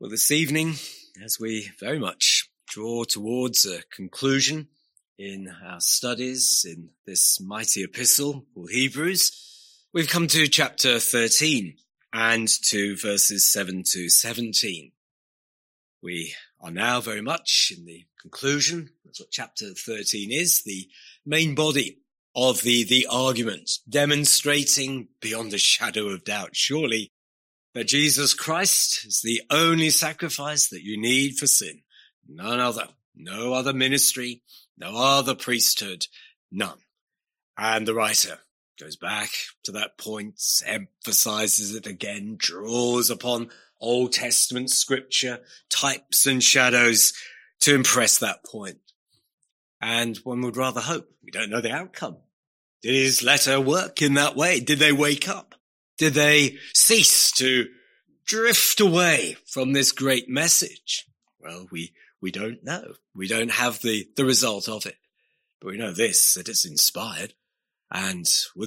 Well, this evening, as we very much draw towards a conclusion in our studies in this mighty epistle called Hebrews, we've come to chapter 13 and to verses 7 to 17. We are now very much in the conclusion. That's what chapter 13 is, the main body of the argument, demonstrating beyond a shadow of doubt, surely, that Jesus Christ is the only sacrifice that you need for sin. None other. No other ministry, no other priesthood, none. And the writer goes back to that point, emphasizes it again, draws upon Old Testament scripture, types and shadows to impress that point. And one would rather hope. We don't know the outcome. Did his letter work in that way? Did they wake up? Did they cease to drift away from this great message? Well, we don't know. We don't have the result of it. But we know this, that it's inspired. And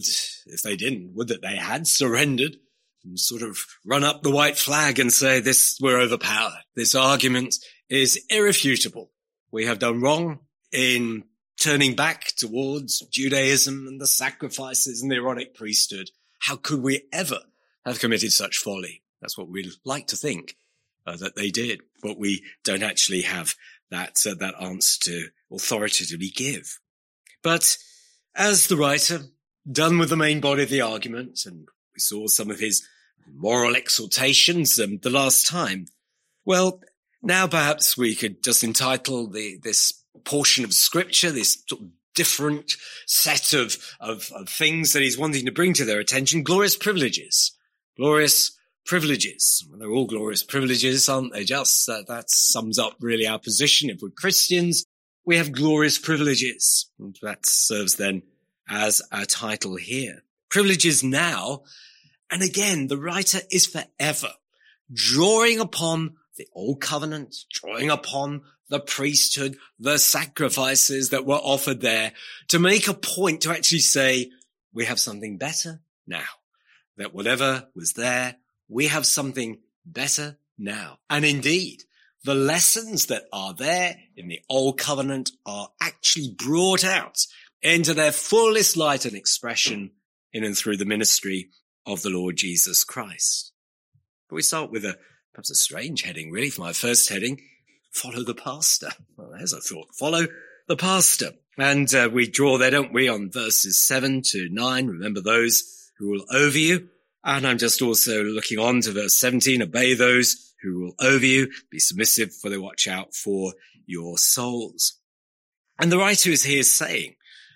if they didn't, would that they had surrendered and sort of run up the white flag and say, we're overpowered. This argument is irrefutable. We have done wrong in turning back towards Judaism and the sacrifices and the Aaronic priesthood. How could we ever have committed such folly? That's what we'd like to think that they did, but we don't actually have that answer to authoritatively give. But as the writer, done with the main body of the argument, and we saw some of his moral exhortations the last time, well, now perhaps we could just entitle this portion of scripture, this sort of different set of things that he's wanting to bring to their attention, glorious privileges. Glorious privileges. Well, they're all glorious privileges, aren't they? Just that sums up really our position. If we're Christians, we have glorious privileges. And that serves then as our title here. Privileges now. And again, the writer is forever drawing upon the old covenant, drawing upon the priesthood, the sacrifices that were offered there, to make a point to actually say, we have something better now. That whatever was there, we have something better now. And indeed, the lessons that are there in the old covenant are actually brought out into their fullest light and expression in and through the ministry of the Lord Jesus Christ. But we start with perhaps a strange heading, really, for my first heading. Follow the pastor. Well, there's a thought. Follow the pastor. And we draw there, don't we, on verses 7 to 9. Remember those who rule over you. And I'm just also looking on to verse 17. Obey those who rule over you. Be submissive, for they watch out for your souls. And the writer is here saying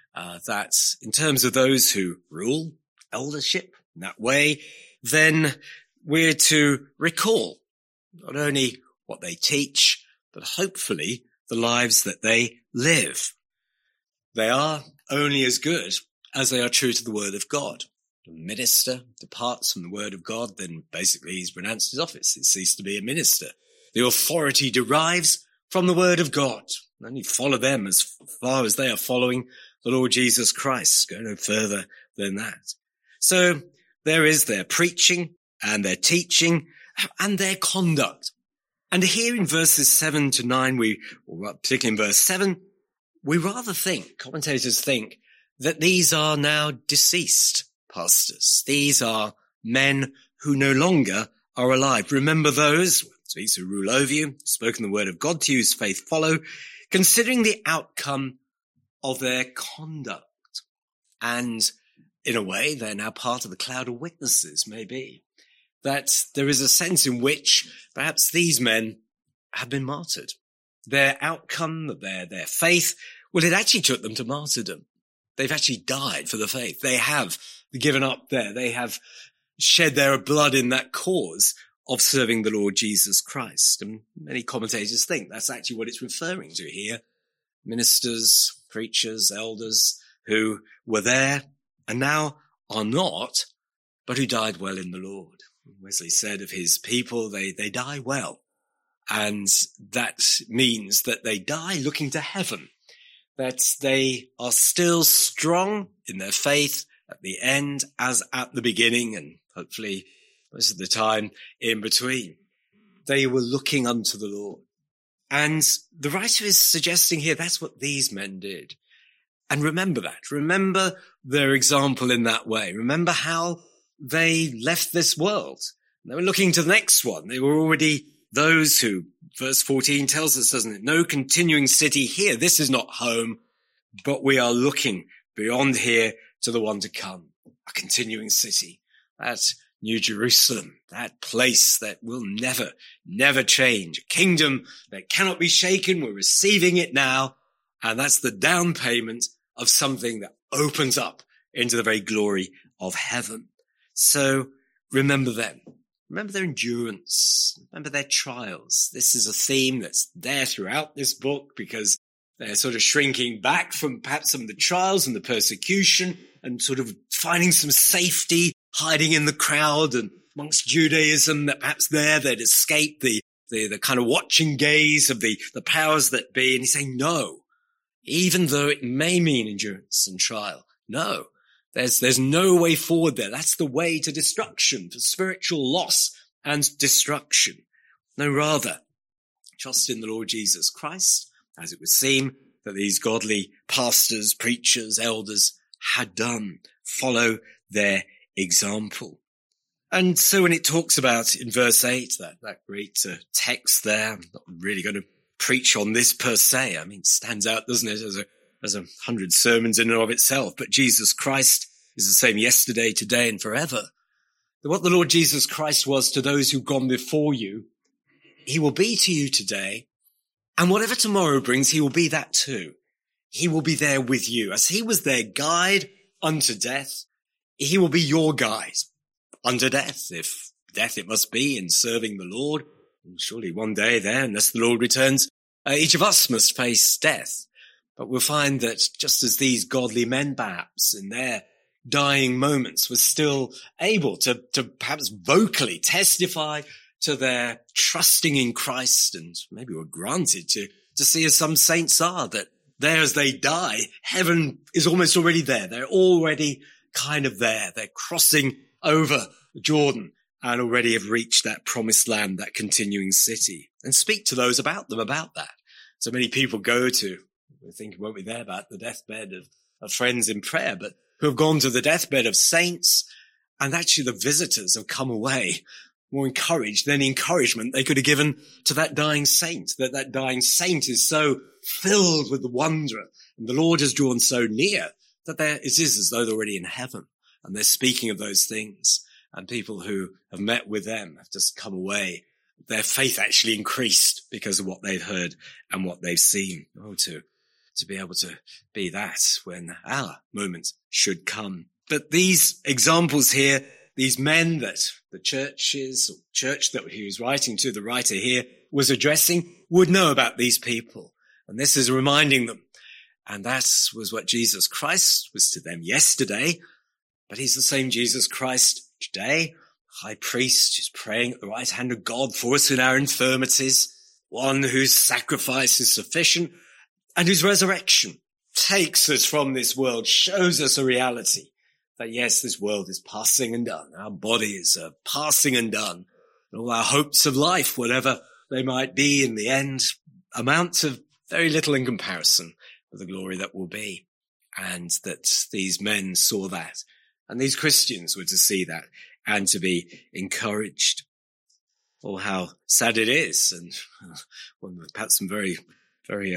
that in terms of those who rule, eldership, in that way, then we're to recall not only what they teach, but hopefully the lives that they live. They are only as good as they are true to the word of God. The minister departs from the word of God, then basically he's renounced his office. He ceased to be a minister. The authority derives from the word of God. And you follow them as far as they are following the Lord Jesus Christ. Go no further than that. So there is their preaching and their teaching and their conduct. And here in verses 7 to 9, particularly in verse 7, we rather think, commentators think, that these are now deceased pastors. These are men who no longer are alive. Remember those who rule over you, spoken the word of God to you, whose faith follow, considering the outcome of their conduct. And in a way, they're now part of the cloud of witnesses, maybe. That there is a sense in which perhaps these men have been martyred. Their outcome, their faith, well, it actually took them to martyrdom. They've actually died for the faith. They have given up there. They have shed their blood in that cause of serving the Lord Jesus Christ. And many commentators think that's actually what it's referring to here. Ministers, preachers, elders who were there and now are not, but who died well in the Lord. Wesley said of his people, they die well. And that means that they die looking to heaven, that they are still strong in their faith at the end as at the beginning, and hopefully most of the time in between. they were looking unto the Lord. And the writer is suggesting here that's what these men did. And remember that. Remember their example in that way. Remember how they left this world. They were looking to the next one. They were already those who, verse 14 tells us, doesn't it? No continuing city here. This is not home, but we are looking beyond here to the one to come. A continuing city. That's New Jerusalem, that place that will never change. A kingdom that cannot be shaken. We're receiving it now. And that's the down payment of something that opens up into the very glory of heaven. So remember them. Remember their endurance. Remember their trials. This is a theme that's there throughout this book because they're sort of shrinking back from perhaps some of the trials and the persecution and sort of finding some safety, hiding in the crowd and amongst Judaism that perhaps they'd escape the kind of watching gaze of the powers that be. And he's saying, no, even though it may mean endurance and trial, no. There's no way forward there. That's the way to destruction, for spiritual loss and destruction. No, rather, trust in the Lord Jesus Christ, as it would seem that these godly pastors, preachers, elders had done. Follow their example. And so when it talks about in verse 8, that great text there, I'm not really going to preach on this per se. I mean, it stands out, doesn't it, as 100 sermons in and of itself. But Jesus Christ is the same yesterday, today, and forever. What the Lord Jesus Christ was to those who've gone before you, he will be to you today. And whatever tomorrow brings, he will be that too. He will be there with you. As he was their guide unto death, he will be your guide unto death. If death it must be in serving the Lord, and surely one day there, unless the Lord returns, each of us must face death. But we'll find that just as these godly men, perhaps, in their dying moments, were still able to perhaps vocally testify to their trusting in Christ, and maybe were granted to see, as some saints are, that there as they die, heaven is almost already there. They're already kind of there. They're crossing over Jordan and already have reached that promised land, that continuing city. And speak to those about them about that. So many people go to, we think, won't be there about the deathbed of friends in prayer, but who have gone to the deathbed of saints, and actually the visitors have come away more encouraged than encouragement they could have given to that dying saint, that dying saint is so filled with the wonder, and the Lord has drawn so near that it is as though they're already in heaven, and they're speaking of those things, and people who have met with them have just come away. Their faith actually increased because of what they've heard and what they've seen. Oh, to be able to be that when our moment should come. But these examples here, these men that the church that he was writing to, the writer here was addressing, would know about these people. And this is reminding them. And that was what Jesus Christ was to them yesterday. But he's the same Jesus Christ today, high priest who's praying at the right hand of God for us in our infirmities, one whose sacrifice is sufficient, and whose resurrection takes us from this world, shows us a reality that yes, this world is passing and done. Our bodies are passing and done. And all our hopes of life, whatever they might be in the end, amount to very little in comparison with the glory that will be. And that these men saw that. And these Christians were to see that and to be encouraged. Oh, how sad it is. And perhaps some very, very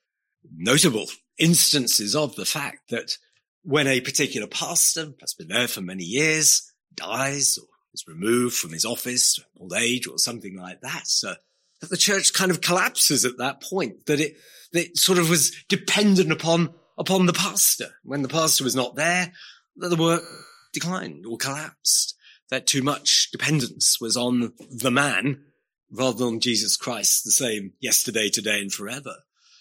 notable instances of the fact that when a particular pastor has been there for many years, dies or is removed from his office, old age or something like that, that the church kind of collapses at that point, that it sort of was dependent upon the pastor. When the pastor was not there, that the work declined or collapsed, that too much dependence was on the man rather than Jesus Christ, the same yesterday, today and forever.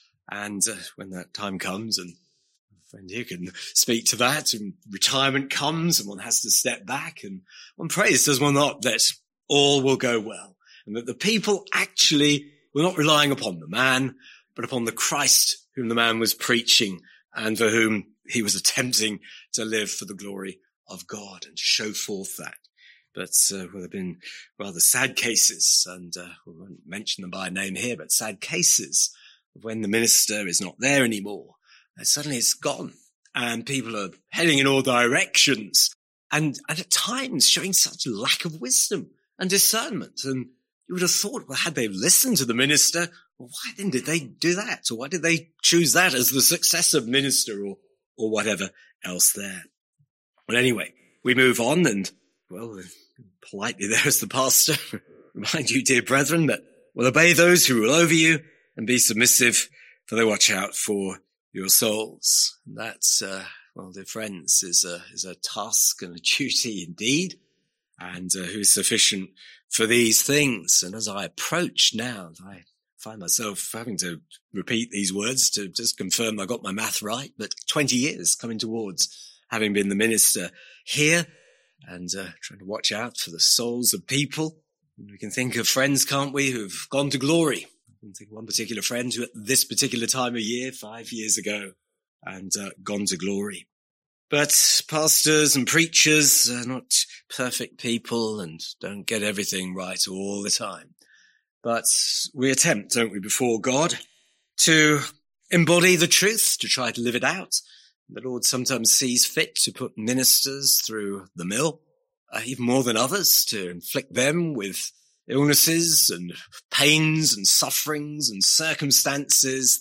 And when that time comes, and a friend here can speak to that, and retirement comes and one has to step back, and one prays, does one not, that all will go well, and that the people actually were not relying upon the man, but upon the Christ whom the man was preaching and for whom he was attempting to live for the glory of God and show forth that. but well, they've been rather sad cases, and we won't mention them by name here, but sad cases of when the minister is not there anymore, and suddenly it's gone, and people are heading in all directions, and at times showing such lack of wisdom and discernment. And you would have thought, well, had they listened to the minister, well, why then did they do that? Or why did they choose that as the successor minister or whatever else there? Well, anyway, we move on, and, well, politely there as the pastor, remind you, dear brethren, that will obey those who rule over you and be submissive, for they watch out for your souls. And that's, well, dear friends, is a task and a duty indeed, and who is sufficient for these things. And as I approach now, I find myself having to repeat these words to just confirm I got my math right, but 20 years coming towards having been the minister here, and trying to watch out for the souls of people. And we can think of friends, can't we, who've gone to glory. I can think of one particular friend who at this particular time of year, 5 years ago, and gone to glory. But pastors and preachers are not perfect people and don't get everything right all the time. But we attempt, don't we, before God, to embody the truth, to try to live it out. The Lord sometimes sees fit to put ministers through the mill, even more than others, to inflict them with illnesses and pains and sufferings and circumstances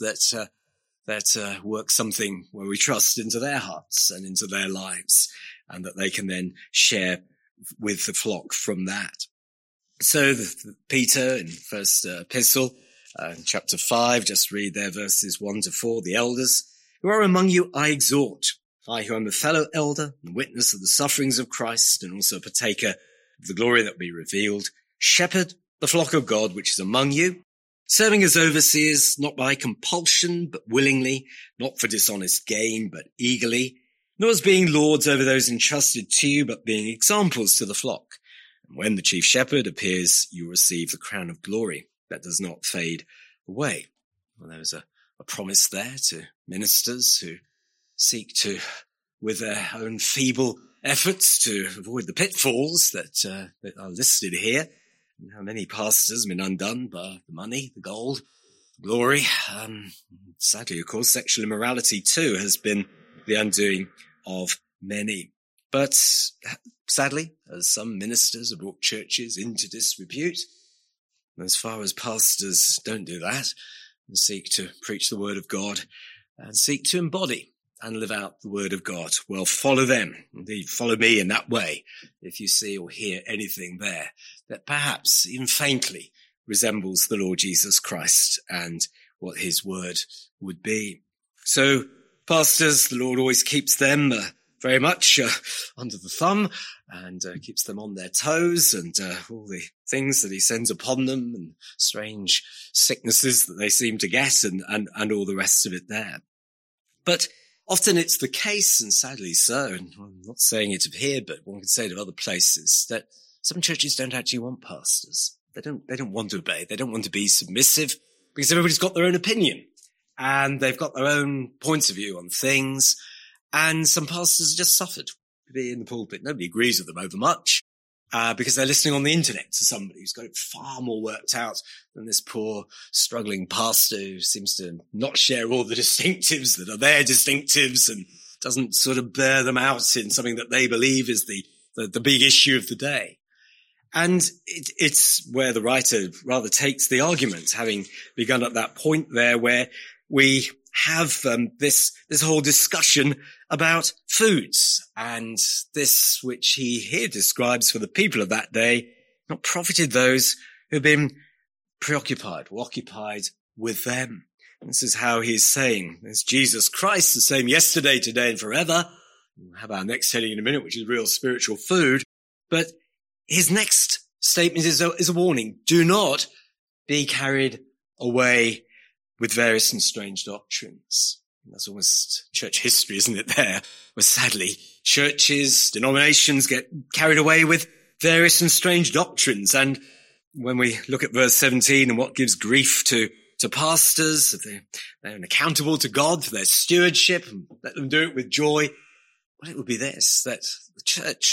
that work something where we trust into their hearts and into their lives, and that they can then share with the flock from that. So Peter in first epistle, chapter 5, just read there verses 1-4, the elders who are among you I exhort, I who am a fellow elder and witness of the sufferings of Christ, and also a partaker of the glory that will be revealed, shepherd the flock of God which is among you, serving as overseers, not by compulsion, but willingly, not for dishonest gain, but eagerly, nor as being lords over those entrusted to you, but being examples to the flock. And when the chief shepherd appears, you receive the crown of glory that does not fade away. Well, there was a promise there to ministers who seek to, with their own feeble efforts, to avoid the pitfalls that are listed here. And how many pastors have been undone by the money, the gold, the glory. Sadly, of course, sexual immorality too has been the undoing of many. But sadly, as some ministers have brought churches into disrepute, as far as pastors don't do that and seek to preach the word of God and seek to embody and live out the word of God, well, follow them. Indeed, follow me in that way if you see or hear anything there that perhaps even faintly resembles the Lord Jesus Christ and what his word would be. So pastors, the Lord always keeps them very much under the thumb and keeps them on their toes, and all the things that he sends upon them and strange sicknesses that they seem to get and all the rest of it there. But often it's the case, and sadly so, and I'm not saying it of here, but one can say it of other places, that some churches don't actually want pastors. They don't want to obey. They don't want to be submissive because everybody's got their own opinion and they've got their own points of view on things. And some pastors are just suffered to be in the pulpit. Nobody agrees with them over much because they're listening on the internet to somebody who's got it far more worked out than this poor struggling pastor who seems to not share all the distinctives that are their distinctives and doesn't sort of bear them out in something that they believe is the big issue of the day. And it's where the writer rather takes the argument, having begun at that point there where we have this whole discussion about foods, and this which he here describes for the people of that day not profited those who've been preoccupied or occupied with them. And this is how he's saying, there's Jesus Christ, the same yesterday, today, and forever. We'll have our next heading in a minute, which is real spiritual food. But his next statement is a warning. Do not be carried away with various and strange doctrines. That's almost church history, isn't it, there? Where sadly, churches, denominations get carried away with various and strange doctrines. And when we look at verse 17 and what gives grief to pastors, if they're accountable to God for their stewardship and let them do it with joy, well, it would be this, that the church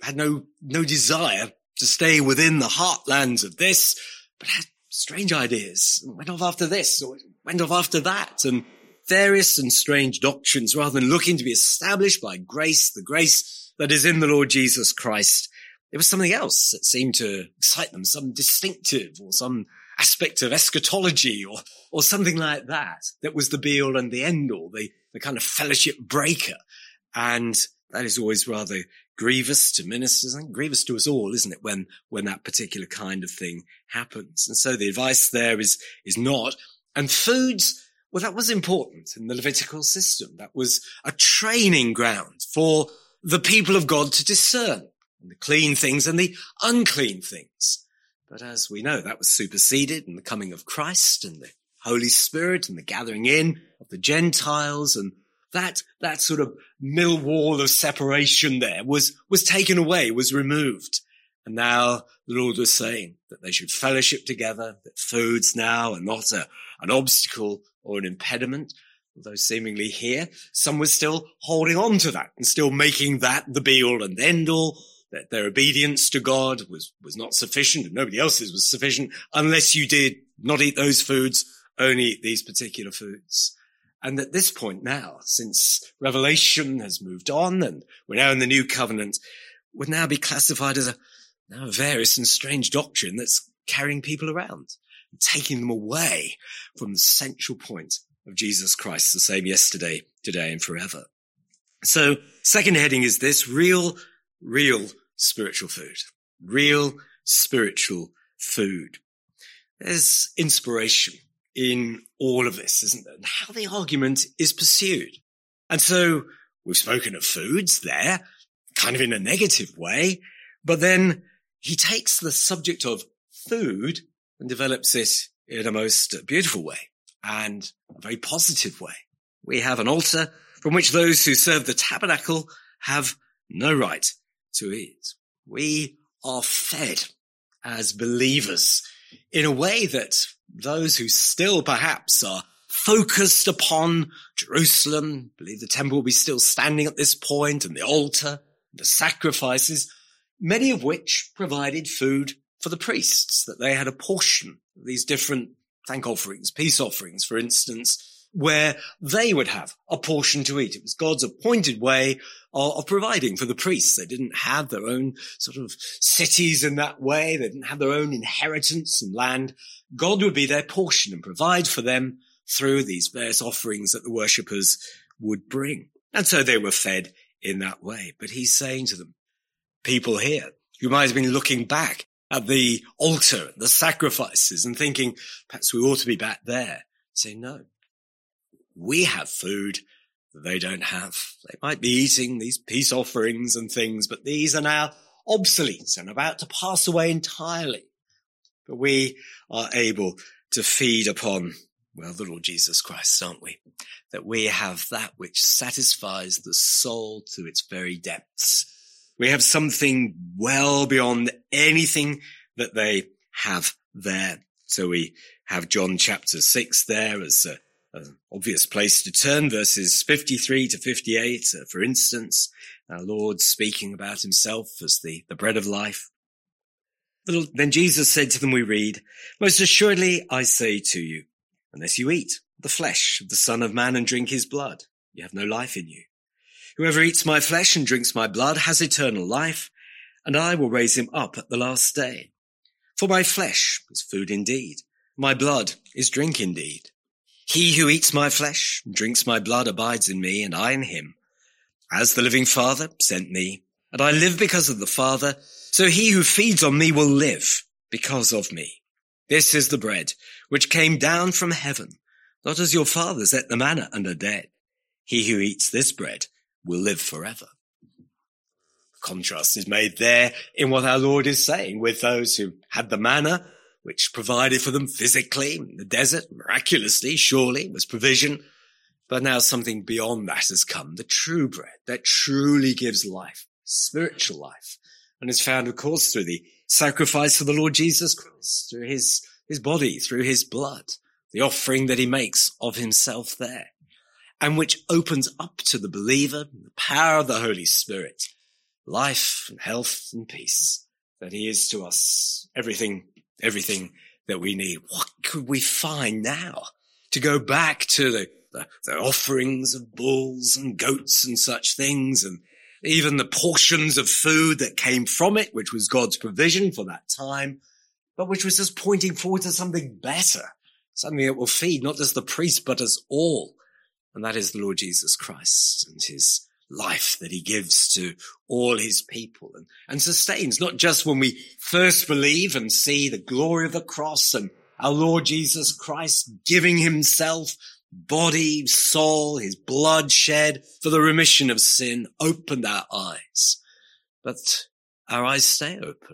had no desire to stay within the heartlands of this, but had strange ideas, and went off after this, or went off after that, and various and strange doctrines, rather than looking to be established by grace, the grace that is in the Lord Jesus Christ. There was something else that seemed to excite them, some distinctive or some aspect of eschatology or something like that was the be-all and the end-all, the kind of fellowship breaker. And that is always rather grievous to ministers and grievous to us all, isn't it, when that particular kind of thing happens. And so the advice there is not. And foods, well, that was important in the Levitical system. That was a training ground for the people of God to discern the clean things and the unclean things. But as we know, that was superseded in the coming of Christ and the Holy Spirit and the gathering in of the Gentiles, and that sort of middle wall of separation there was taken away, was removed. And now the Lord was saying that they should fellowship together, that foods now are not an obstacle or an impediment. Although seemingly here, some were still holding on to that and still making that the be-all and end-all, that their obedience to God was not sufficient and nobody else's was sufficient unless you did not eat those foods, only eat these particular foods. And at this point now, since Revelation has moved on and we're now in the new covenant, would now be classified as a various and strange doctrine that's carrying people around, and taking them away from the central point of Jesus Christ, the same yesterday, today, and forever. So second heading is this: real spiritual food. Real spiritual food. There's inspiration in all of this, isn't there? And how the argument is pursued. And so we've spoken of foods there, kind of in a negative way, but then he takes the subject of food and develops it in a most beautiful way and a very positive way. We have an altar from which those who serve the tabernacle have no right to eat. We are fed as believers in a way that those who still perhaps are focused upon Jerusalem, believe the temple will be still standing at this point, and the altar, the sacrifices, many of which provided food for the priests, that they had a portion of these different thank offerings, peace offerings, for instance, where they would have a portion to eat. It was God's appointed way of providing for the priests. They didn't have their own sort of cities in that way. They didn't have their own inheritance and land. God would be their portion and provide for them through these various offerings that the worshippers would bring. And so they were fed in that way. But he's saying to them, people here who might have been looking back at the altar, the sacrifices, and thinking perhaps we ought to be back there, say no. We have food that they don't have. They might be eating these peace offerings and things, but these are now obsolete and about to pass away entirely. But we are able to feed upon, well, the Lord Jesus Christ, aren't we? That we have that which satisfies the soul to its very depths. We have something well beyond anything that they have there. So we have John chapter 6 there as an obvious place to turn, verses 53 to 58, for instance, our Lord speaking about himself as the bread of life. Then Jesus said to them, we read, most assuredly I say to you, unless you eat the flesh of the Son of Man and drink his blood, you have no life in you. Whoever eats my flesh and drinks my blood has eternal life, and I will raise him up at the last day. For my flesh is food indeed, my blood is drink indeed. He who eats my flesh and drinks my blood abides in me, and I in him. As the living Father sent me, and I live because of the Father, so he who feeds on me will live because of me. This is the bread which came down from heaven, not as your fathers ate the manna and are dead. He who eats this bread will live forever. Contrast is made there in what our Lord is saying with those who had the manna, which provided for them physically in the desert, miraculously, surely, was provision. But now something beyond that has come, the true bread that truly gives life, spiritual life, and is found, of course, through the sacrifice of the Lord Jesus Christ, through his body, through his blood, the offering that he makes of himself there, and which opens up to the believer the power of the Holy Spirit, life and health and peace, that he is to us everything that we need. What could we find now to go back to the offerings of bulls and goats and such things, and even the portions of food that came from it, which was God's provision for that time, but which was just pointing forward to something better, something that will feed not just the priest, but us all. And that is the Lord Jesus Christ and his life that he gives to all his people and sustains, not just when we first believe and see the glory of the cross and our Lord Jesus Christ giving himself, body, soul, his blood shed for the remission of sin, opened our eyes. But our eyes stay open,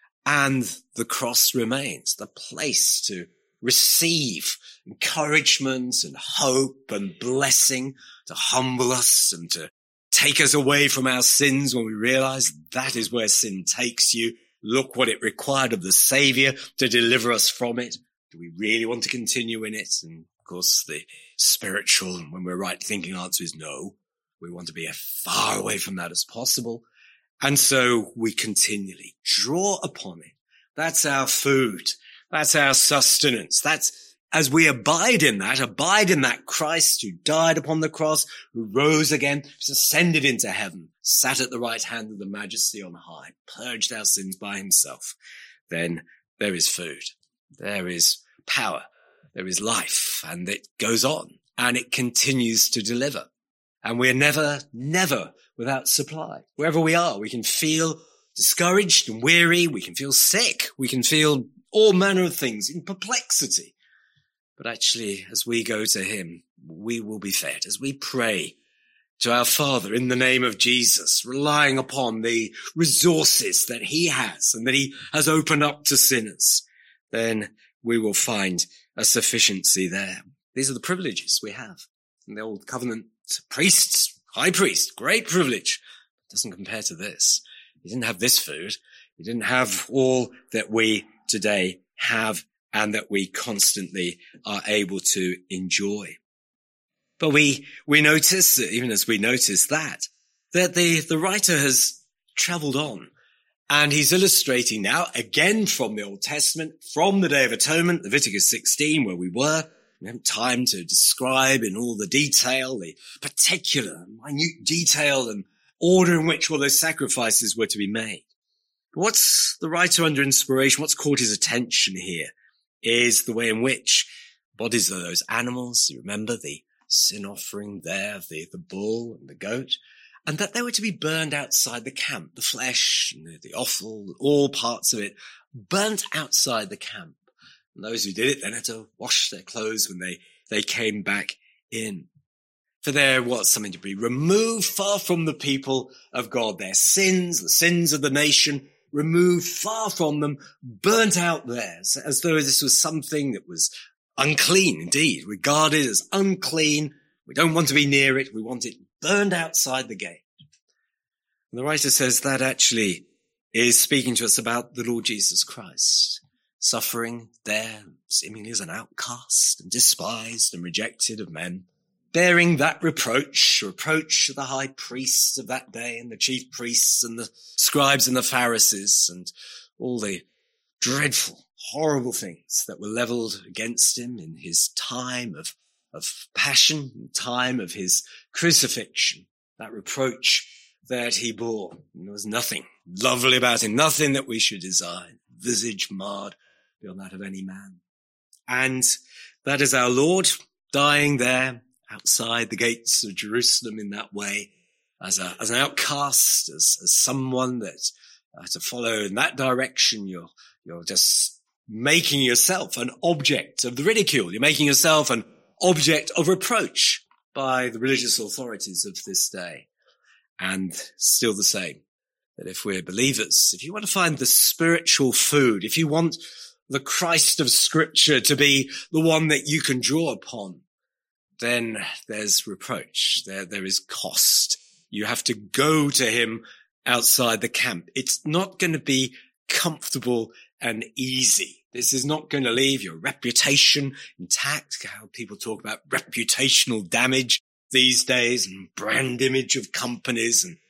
and the cross remains the place to receive encouragement and hope and blessing, to humble us and to take us away from our sins when we realize that is where sin takes you. Look what it required of the Savior to deliver us from it. Do we really want to continue in it? And of course, the spiritual, when we're right thinking answer is no. We want to be as far away from that as possible. And so we continually draw upon it. That's our food. That's our sustenance. That's as we abide in that Christ who died upon the cross, who rose again, who's ascended into heaven, sat at the right hand of the Majesty on high, purged our sins by himself. Then there is food. There is power. There is life, and it goes on and it continues to deliver. And we're never without supply. Wherever we are, we can feel discouraged and weary. We can feel sick. We can feel all manner of things in perplexity. But actually, as we go to him, we will be fed. As we pray to our Father in the name of Jesus, relying upon the resources that he has and that he has opened up to sinners, then we will find a sufficiency there. These are the privileges we have. In the old covenant, priests, high priest, great privilege. It doesn't compare to this. He didn't have this food. He didn't have all that we today have and that we constantly are able to enjoy. But we notice, even as we notice that the writer has traveled on, and he's illustrating now, again from the Old Testament, from the Day of Atonement, Leviticus 16, where we were. We haven't time to describe in all the detail, the particular, minute detail and order in which all those sacrifices were to be made. But what's the writer under inspiration, what's caught his attention here is the way in which bodies of those animals, you remember the sin offering there, the bull and the goat, and that they were to be burned outside the camp, the flesh, the offal, all parts of it, burnt outside the camp. And those who did it then had to wash their clothes when they came back in. For there was something to be removed far from the people of God. Their sins, the sins of the nation, removed far from them, burnt out there, as though this was something that was unclean indeed, regarded as unclean. We don't want to be near it. We want it burned outside the gate. And the writer says that actually is speaking to us about the Lord Jesus Christ, suffering there seemingly as an outcast and despised and rejected of men, bearing that reproach of the high priests of that day and the chief priests and the scribes and the Pharisees and all the dreadful, horrible things that were leveled against him in his time of passion, time of his crucifixion. That reproach that he bore. And there was nothing lovely about him, nothing that we should desire, visage marred beyond that of any man. And that is our Lord dying there outside the gates of Jerusalem in that way, as an outcast, as someone that to follow in that direction, you're just making yourself an object of the ridicule. You're making yourself an object of reproach by the religious authorities of this day. And still the same, that if we're believers, if you want to find the spiritual food, if you want the Christ of Scripture to be the one that you can draw upon, then there's reproach. There is cost. You have to go to him outside the camp. It's not going to be comfortable and easy. This is not going to leave your reputation intact. How people talk about reputational damage these days and brand image of companies and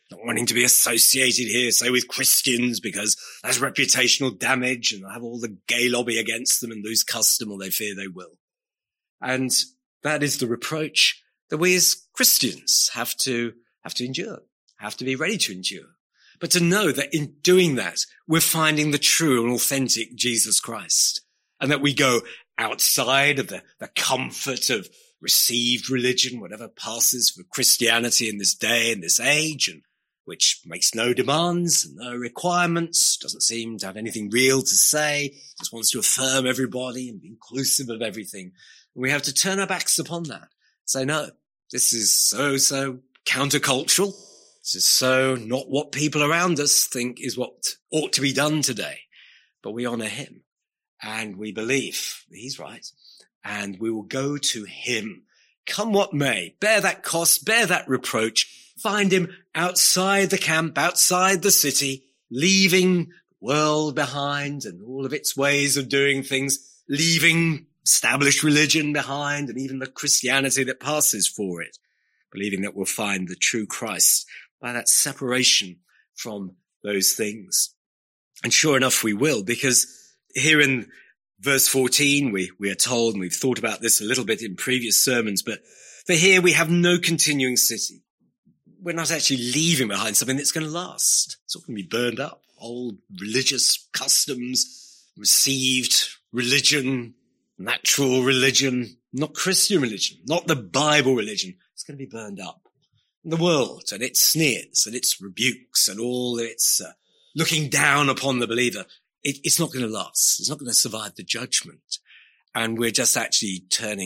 not wanting to be associated here, say, with Christians because that's reputational damage and they'll have all the gay lobby against them and lose custom, or they fear they will. And that is the reproach that we as Christians have to endure, have to be ready to endure. But to know that in doing that, we're finding the true and authentic Jesus Christ, and that we go outside of the comfort of received religion, whatever passes for Christianity in this day and this age, and which makes no demands, no requirements, doesn't seem to have anything real to say, just wants to affirm everybody and be inclusive of everything. And we have to turn our backs upon that. Say, no, this is so countercultural. This is so not what people around us think is what ought to be done today. But we honor him and we believe that he's right, and we will go to him, come what may, bear that cost, bear that reproach, find him outside the camp, outside the city, leaving the world behind and all of its ways of doing things, leaving established religion behind and even the Christianity that passes for it, believing that we'll find the true Christ by that separation from those things. And sure enough, we will, because here in verse 14, we are told, and we've thought about this a little bit in previous sermons, but for here we have no continuing city. We're not actually leaving behind something that's going to last. It's not going to be burned up. Old religious customs, received religion, natural religion, not Christian religion, not the Bible religion. It's going to be burned up. The world and its sneers and its rebukes and all its looking down upon the believer, it's not going to last. It's not going to survive the judgment. And we're just actually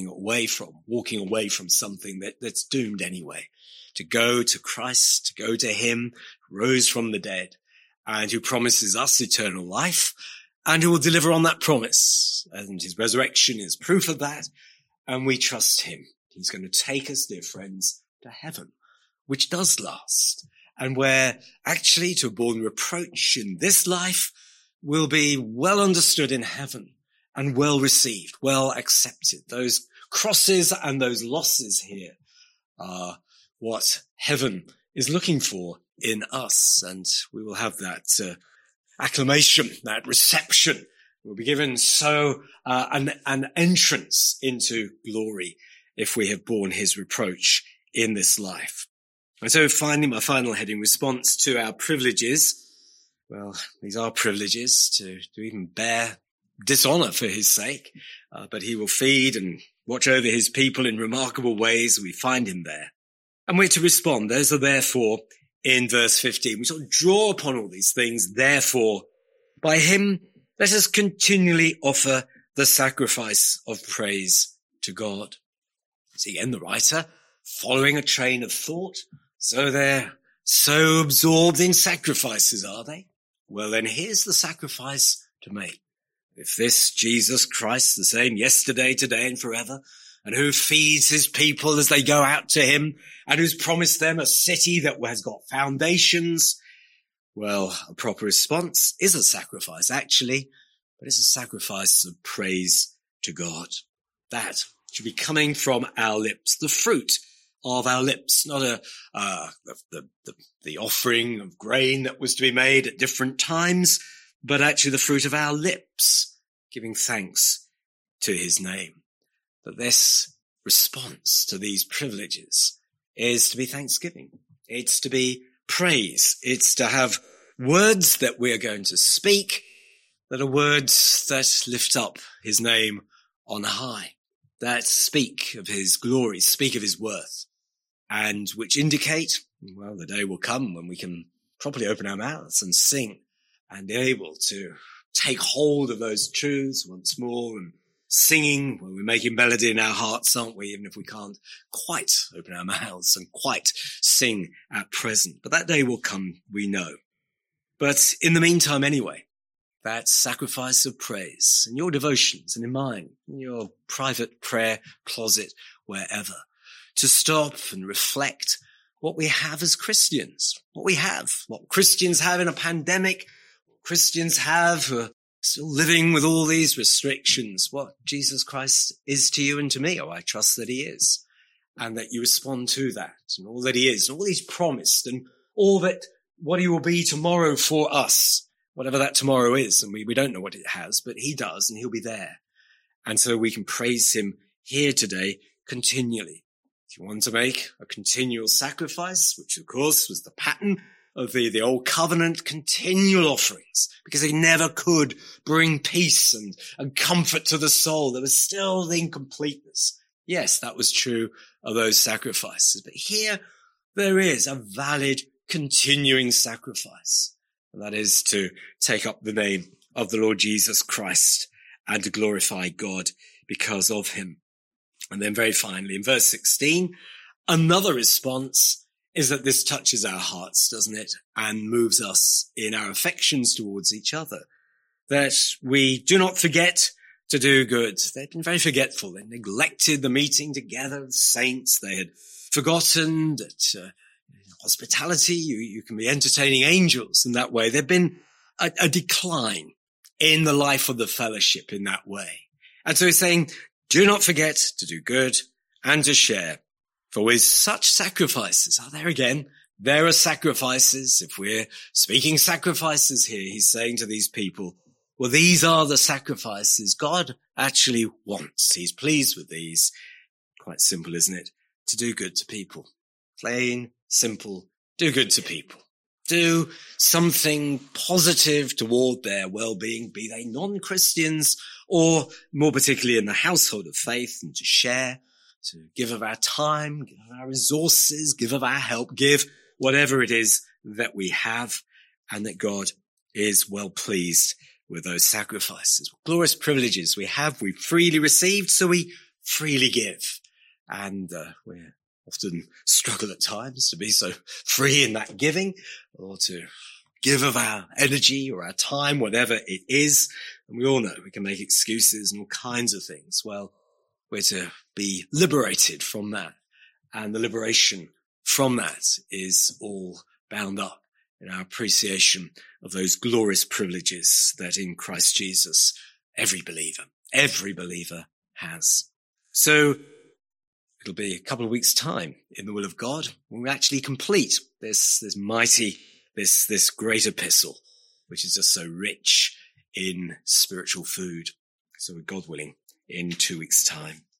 walking away from something that's doomed anyway. To go to Christ, to go to him, who rose from the dead and who promises us eternal life and who will deliver on that promise. And his resurrection is proof of that. And we trust him. He's going to take us, dear friends, to heaven, which does last, and where actually to have borne reproach in this life will be well understood in heaven and well received, well accepted. Those crosses and those losses here are what heaven is looking for in us, and we will have that acclamation, that reception. We'll be given an entrance into glory if we have borne his reproach in this life. And so finally, my final heading, response to our privileges. Well, these are privileges to even bear dishonor for his sake, but he will feed and watch over his people in remarkable ways. We find him there. And we're to respond. Those are therefore in verse 15. We sort of draw upon all these things. Therefore, by him, let us continually offer the sacrifice of praise to God. See, again, the writer following a train of thought. So they're so absorbed in sacrifices, are they? Well, then here's the sacrifice to make. If this Jesus Christ, the same yesterday, today, and forever, and who feeds his people as they go out to him, and who's promised them a city that has got foundations, well, a proper response is a sacrifice, actually, but it's a sacrifice of praise to God. That should be coming from our lips, the fruit of our lips, not the offering of grain that was to be made at different times, but actually the fruit of our lips, giving thanks to his name. That this response to these privileges is to be thanksgiving. It's to be praise. It's to have words that we are going to speak that are words that lift up his name on high, that speak of his glory, speak of his worth, and which indicate, well, the day will come when we can properly open our mouths and sing and be able to take hold of those truths once more and singing when we're making melody in our hearts, aren't we? Even if we can't quite open our mouths and quite sing at present. But that day will come, we know. But in the meantime, anyway, that sacrifice of praise in your devotions and in mine, in your private prayer closet, wherever, to stop and reflect what we have as Christians, what Christians have in a pandemic, what Christians have who are still living with all these restrictions, what Jesus Christ is to you and to me. Oh, I trust that he is, and that you respond to that and all that he is and all he's promised and all that what he will be tomorrow for us, whatever that tomorrow is. And we don't know what it has, but he does, and he'll be there. And so we can praise him here today continually. If you want to make a continual sacrifice, which of course was the pattern of the old covenant, continual offerings, because they never could bring peace and comfort to the soul. There was still the incompleteness. Yes, that was true of those sacrifices. But here there is a valid continuing sacrifice. And that is to take up the name of the Lord Jesus Christ and to glorify God because of him. And then very finally, in verse 16, another response is that this touches our hearts, doesn't it? And moves us in our affections towards each other. That we do not forget to do good. They'd been very forgetful. They neglected the meeting together of saints. They had forgotten that hospitality, you can be entertaining angels in that way. There'd been a decline in the life of the fellowship in that way. And so he's saying, do not forget to do good and to share. For with such sacrifices, there are sacrifices. If we're speaking sacrifices here, he's saying to these people, well, these are the sacrifices God actually wants. He's pleased with these. Quite simple, isn't it? To do good to people. Plain, simple, do good to people. Do something positive toward their well-being, be they non-Christians or more particularly in the household of faith, and to share, to give of our time, give of our resources, give of our help, give whatever it is that we have, and that God is well pleased with those sacrifices. Glorious privileges we have, we freely received, so we freely give. And we often struggle at times to be so free in that giving, or to give of our energy or our time, whatever it is. And we all know we can make excuses and all kinds of things. Well, we're to be liberated from that. And the liberation from that is all bound up in our appreciation of those glorious privileges that in Christ Jesus, every believer has. So it'll be a couple of weeks' time in the will of God when we actually complete this great epistle, which is just so rich in spiritual food. So God willing, in 2 weeks' time.